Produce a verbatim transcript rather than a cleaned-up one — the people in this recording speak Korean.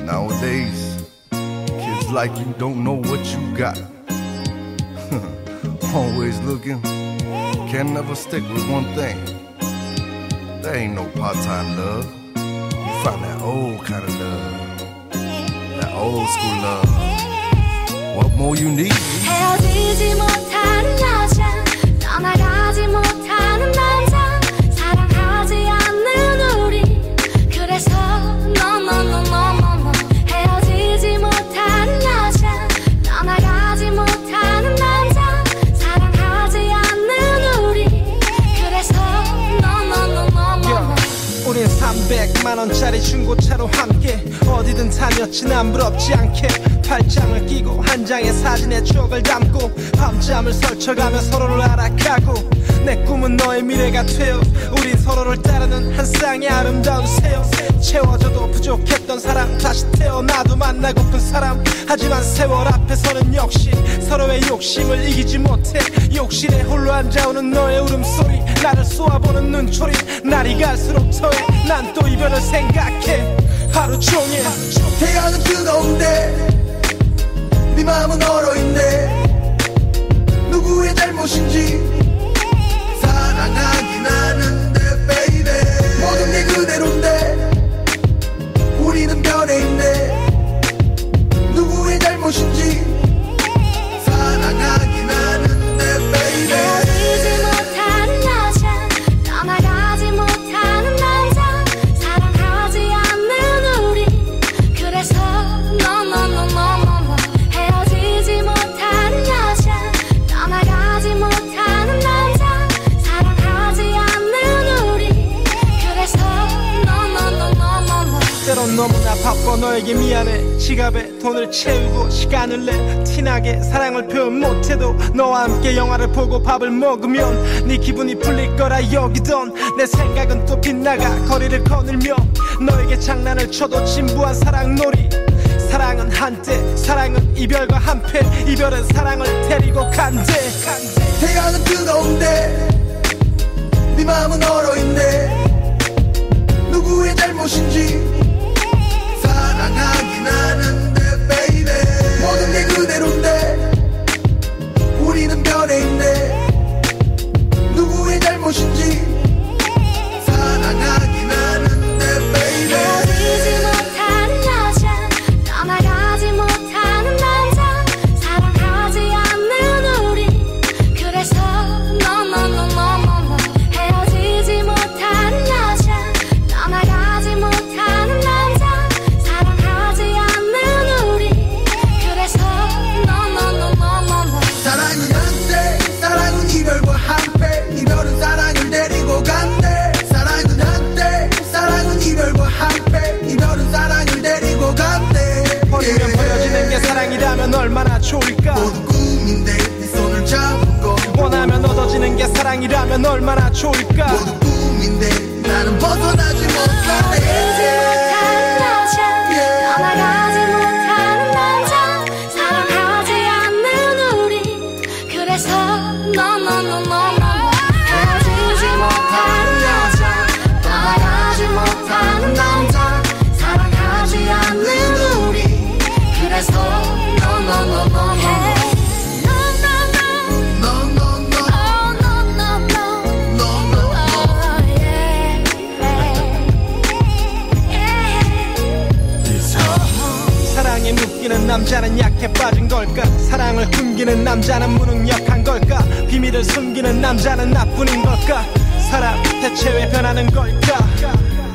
Nowadays, kids like you don't know what you got. Always looking, can never stick with one thing. There ain't no part-time love. You find that old kind of love, that old school love. What more you need? 헤어지지 못하는 여자, 떠나가지 못하는 남자, 사랑하지 않는 우리. 그래서 no no no no no no. 헤어지지 못하는 여자, 떠나가지 못하는 남자, 사랑하지 않는 우리. 그래서 no no no no no no. 우린 삼백만 원짜리 중고차로 함께 어디든 다녔지 난 부럽지 않게 팔짱을 끼고 한 장의 사진에 추억을 담고 밤잠을 설쳐가며 서로를 알아가고 내 꿈은 너의 미래가 되어 우린 서로를 따르는 한 쌍의 아름다운 새요 채워져도 부족했던 사람 다시 태어나도 만나고픈 사람 하지만 세월 앞에서는 역시 서로의 욕심을 이기지 못해 욕실에 홀로 앉아오는 너의 울음소리 나를 쏘아보는 눈초리 날이 갈수록 더해 난 또 이별을 생각해 하루 종일 태양은 뜨거운데 네 마음은 얼어있네 누구의 잘못인지 사랑하긴 하는데 baby 모든 게 그대로인데 우리는 변해있네 누구의 잘못인지 사랑하긴 하는데 baby 헤어지지 못하는 여자, 떠나가지 못하는 남자, 사랑하지 않는 우리. 그래서 no no no no no no. 헤어지지 못하는 여자, 떠나가지 못하는 남자, 사랑하지 않는 우리. 그래서 no no no no no no. 때론 너무나 바빠 너에게 미안해 지갑에 돈을 채우고 시간을 내 티나게 사랑을 표현 못해도 너와 함께 영화를 보고 밥을 먹으면 네 기분이 풀릴 거라 여기던 내 생각은 또 빗나가 거리를 거닐며 너에게 장난을 쳐도 진부한 사랑놀이 사랑은 한때 사랑은 이별과 한패 이별은 사랑을 데리고 간대 태양은 뜨거운데 네 마음은 얼어있네 누구의 잘못인지 사랑하긴 하는데 baby 모든 게 그대로인데 우리는 변해있네 누구의 잘못인지 사랑하긴 하는데 baby 헤어지지 못하는 여자, 떠나가지 못하는 남자, 사랑하지 않는 우리. 그래서 no no no no no no. 헤어지지 못하는 여자, 떠나가지 못하는 남자, 사랑하지 않는 우리. 그래서 no no no no no no. 사랑은 한때 사랑은 이별과 한패 이별은 사랑을 데리고 간대 사랑은 한때 사랑은 이별과 한패 이별은 사랑을 데리고 간대 버리면 버려지는 게 사랑이라면 얼마나 좋을까 모두 꿈인데 네 손을 잡은 건 원하면 얻어지는 게 사랑이라면 얼마나 좋을까 모두 꿈인데 나는 벗어나지 못해 헤어지지 못하는 여자, 떠나가지 못하는 남자, 사랑하지 않는 우리. 그래서 no no no no no. 헤어지지 못하는 여자, 떠나가지 못하는 남자, 사랑하지 않는 우리. 그래서 no no no no no. No no no. No no no Oh no no no. no no no Oh yeah. Yeah. 사랑에 묶이는 남자는 약해 빠진 걸까 사랑을 숨기는 남자는 무능력한 걸까 비밀을 숨기는 남자는 나뿐인 걸까 사람 대체 왜 변하는 걸까